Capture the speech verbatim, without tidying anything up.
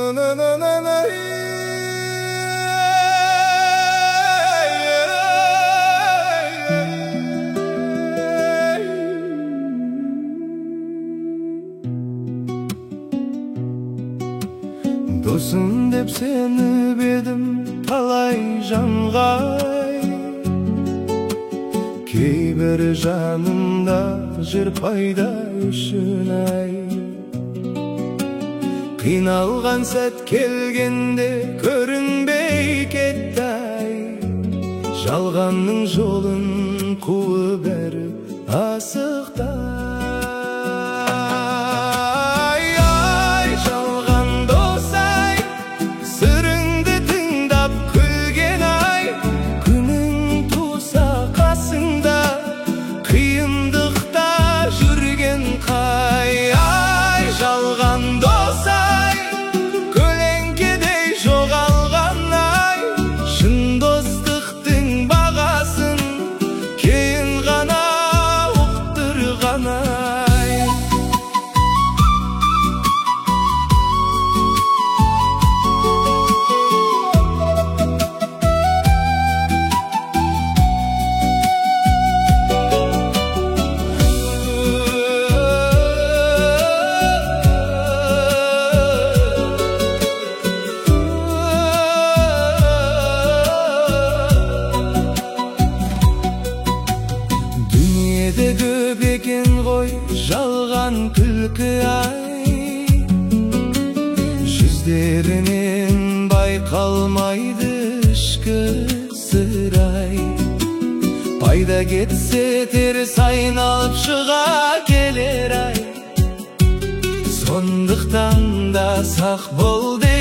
Досым деп сені бедім талай жанғай, кейбір жанымда жүр пайда үшін ай. Қиналған сәт келгенде көрінбей кетті ай, жалғанның жолын қуып әрі асықтай. Көп екен ғой жалған күлкі ай, жүздерінен байқалмайды ішкі сырай. Пайда кетсе теріс айналып шыға келер ай, сондықтан да сақ бол де